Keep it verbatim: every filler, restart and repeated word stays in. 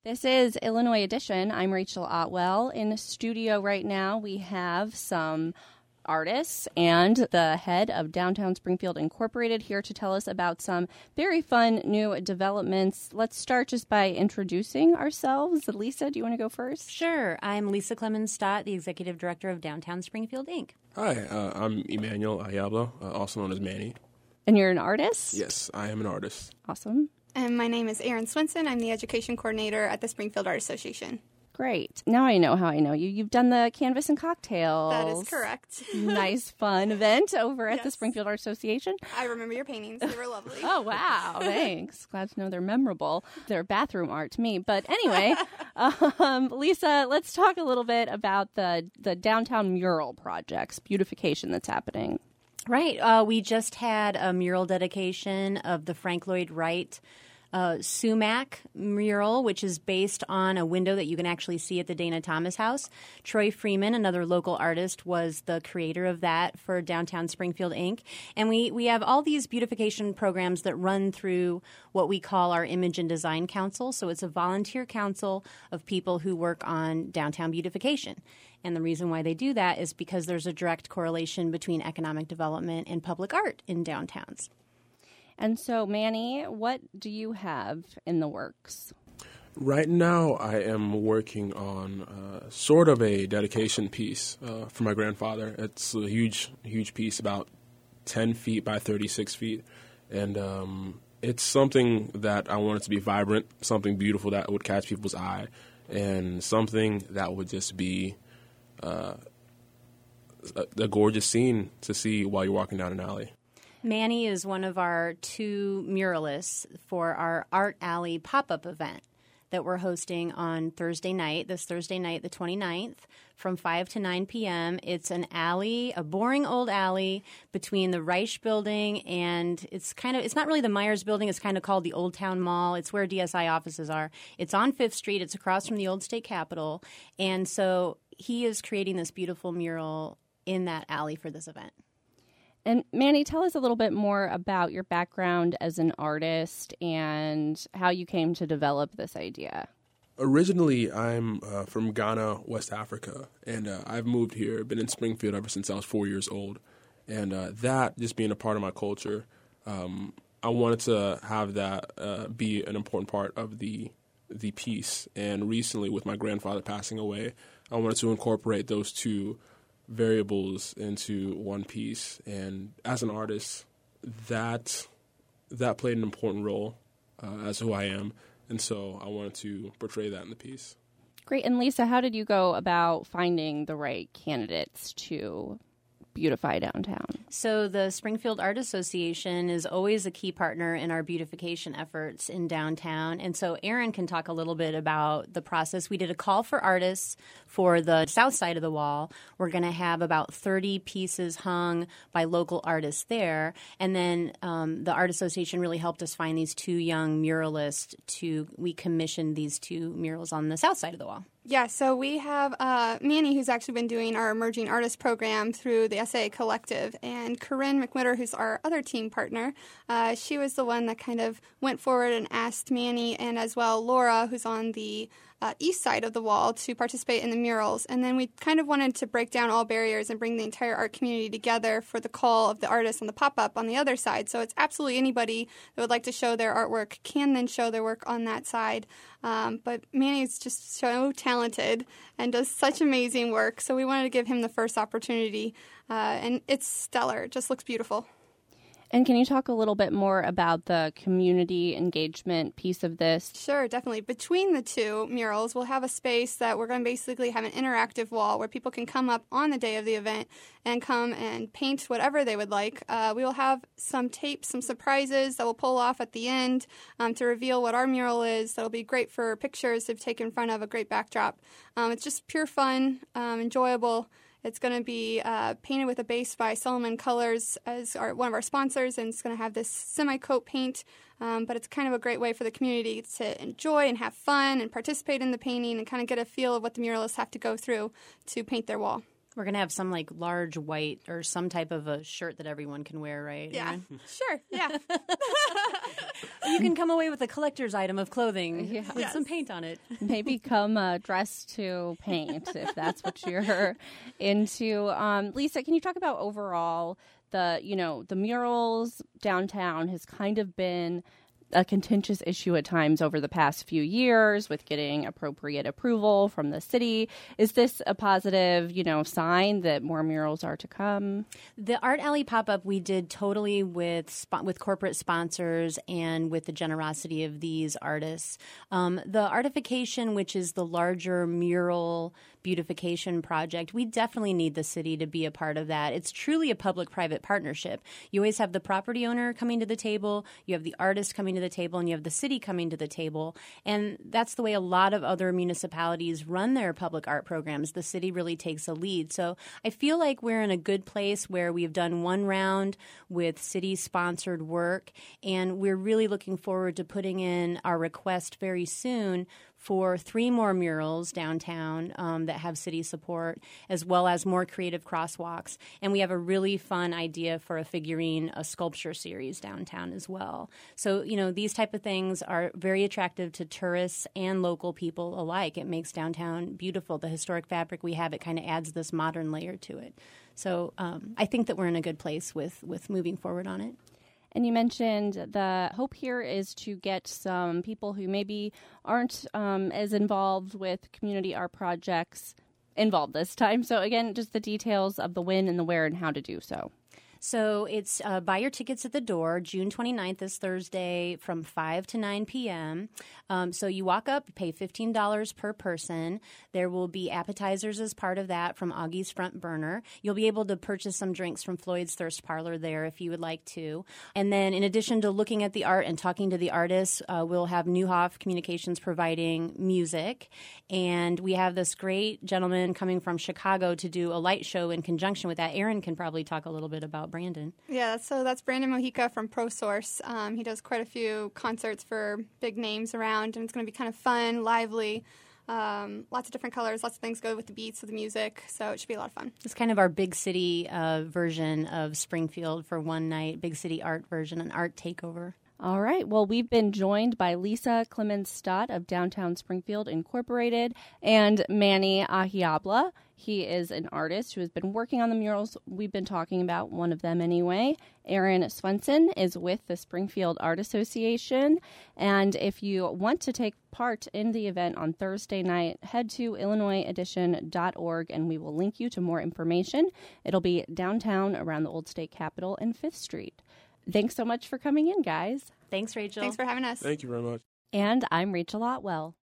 This is Illinois Edition. I'm Rachel Otwell. In the studio right now, we have some artists and the head of Downtown Springfield Incorporated here to tell us about some very fun new developments. Let's start just by introducing ourselves. Lisa, do you want to go first? Sure. I'm Lisa Clemens Stott, the Executive Director of Downtown Springfield, Incorporated. Hi, uh, I'm Emmanuel Ayablo, uh, also known as Manny. And you're an artist? Yes, I am an artist. Awesome. And my name is Erin Swinson. I'm the Education Coordinator at the Springfield Art Association. Great. Now I know how I know you. You've done the Canvas and Cocktails. That is correct. Nice, fun event over at Yes. the Springfield Art Association. I remember your paintings. They were lovely. Oh, wow. Thanks. Glad to know they're memorable. They're bathroom art to me. But anyway, um, Lisa, let's talk a little bit about the, the downtown mural projects, beautification that's happening. Right. Uh, we just had a mural dedication of the Frank Lloyd Wright Uh, sumac mural, which is based on a window that you can actually see at the Dana Thomas House. Troy Freeman, another local artist, was the creator of that for Downtown Springfield, Incorporated. And we, we have all these beautification programs that run through what we call our Image and Design Council. So it's a volunteer council of people who work on downtown beautification. And the reason why they do that is because there's a direct correlation between economic development and public art in downtowns. And so, Manny, what do you have in the works? Right now, I am working on uh, sort of a dedication piece uh, for my grandfather. It's a huge, huge piece, about ten feet by thirty-six feet. And um, it's something that I want it to be vibrant, something beautiful that would catch people's eye, and something that would just be uh, a, a gorgeous scene to see while you're walking down an alley. Manny is one of our two muralists for our Art Alley pop-up event that we're hosting on Thursday night, this Thursday night, the twenty-ninth, from five to nine p.m. It's an alley, a boring old alley between the Reich Building and it's kind of, it's not really the Myers Building. It's kind of called the Old Town Mall. It's where D S I offices are. It's on Fifth Street. It's across from the old state capitol. And so he is creating this beautiful mural in that alley for this event. And Manny, tell us a little bit more about your background as an artist and how you came to develop this idea. Originally, I'm uh, from Ghana, West Africa, and uh, I've moved here, been in Springfield ever since I was four years old. And uh, that, just being a part of my culture, um, I wanted to have that uh, be an important part of the the piece. And recently, with my grandfather passing away, I wanted to incorporate those two variables into one piece, and as an artist, that that played an important role uh, as who I am, and so I wanted to portray that in the piece. Great. And Lisa, how did you go about finding the right candidates to beautify downtown? So the Springfield Art Association is always a key partner in our beautification efforts in downtown. And so Erin can talk a little bit about the process. We did a call for artists for the south side of the wall. We're going to have about thirty pieces hung by local artists there. And then um, the Art Association really helped us find these two young muralists to, we commissioned these two murals on the south side of the wall. Yeah, so we have uh, Manny, who's actually been doing our Emerging Artist program through the S A Collective, and Corinne McWhitter, who's our other team partner. Uh, she was the one that kind of went forward and asked Manny, and as well Laura, who's on the uh, east side of the wall, to participate in the murals. And then we kind of wanted to break down all barriers and bring the entire art community together for the call of the artists on the pop-up on the other side. So it's absolutely anybody that would like to show their artwork can then show their work on that side. Um, but Manny is just so talented and does such amazing work. So we wanted to give him the first opportunity. Uh, and it's stellar. It just looks beautiful. And can you talk a little bit more about the community engagement piece of this? Sure, definitely. Between the two murals, we'll have a space that we're going to basically have an interactive wall where people can come up on the day of the event and come and paint whatever they would like. Uh, we will have some tape, some surprises that we'll pull off at the end um, to reveal what our mural is. That'll be great for pictures to take in front of a great backdrop. Um, it's just pure fun, um, enjoyable. It's going to be uh, painted with a base by Solomon Colors as our, one of our sponsors, and it's going to have this semi-coat paint, um, but it's kind of a great way for the community to enjoy and have fun and participate in the painting and kind of get a feel of what the muralists have to go through to paint their wall. We're going to have some like large white or some type of a shirt that everyone can wear, right? Yeah, Erin? sure, yeah. You can come away with a collector's item of clothing Yeah. with Yes. some paint on it. Maybe come uh, dressed to paint if that's what you're into. Um, Lisa, can you talk about overall the, you know, the murals downtown has kind of been a contentious issue at times over the past few years with getting appropriate approval from the city. Is this a positive, you know, sign that more murals are to come? The Art Alley pop-up we did totally with spo- with corporate sponsors and with the generosity of these artists. Um, the Artification, which is the larger mural beautification project, we definitely need the city to be a part of that. It's truly a public-private partnership. You always have the property owner coming to the table, you have the artist coming to the table, and you have the city coming to the table. And that's the way a lot of other municipalities run their public art programs. The city really takes a lead. So I feel like we're in a good place where we've done one round with city-sponsored work, and we're really looking forward to putting in our request very soon for three more murals downtown um, that have city support, as well as more creative crosswalks. And we have a really fun idea for a figurine, a sculpture series downtown as well. So, you know, these type of things are very attractive to tourists and local people alike. It makes downtown beautiful. The historic fabric we have, it kind of adds this modern layer to it. So um, I think that we're in a good place with, with moving forward on it. And you mentioned the hope here is to get some people who maybe aren't um, as involved with community art projects involved this time. So again, just the details of the when and the where and how to do so. So it's uh, buy your tickets at the door, June twenty-ninth, this Thursday, from five to nine p.m. Um, so you walk up, pay fifteen dollars per person. There will be appetizers as part of that from Augie's Front Burner. You'll be able to purchase some drinks from Floyd's Thirst Parlor there if you would like to. And then in addition to looking at the art and talking to the artists, uh, we'll have Newhoff Communications providing music. And we have this great gentleman coming from Chicago to do a light show in conjunction with that. Erin can probably talk a little bit about Brandon. Yeah, so that's Brandon Mojica from ProSource. Um, he does quite a few concerts for big names around, and it's going to be kind of fun, lively, um, lots of different colors, lots of things go with the beats of the music, so it should be a lot of fun. It's kind of our big city uh, version of Springfield for one night, big city art version, an art takeover. All right. Well, we've been joined by Lisa Clemens Stott of Downtown Springfield Incorporated and Manny Ahiabla. He is an artist who has been working on the murals we've been talking about, one of them anyway. Erin Swenson is with the Springfield Art Association. And if you want to take part in the event on Thursday night, head to illinois edition dot org and we will link you to more information. It'll be downtown around the Old State Capitol and Fifth Street. Thanks so much for coming in, guys. Thanks, Rachel. Thanks for having us. Thank you very much. And I'm Rachel Otwell.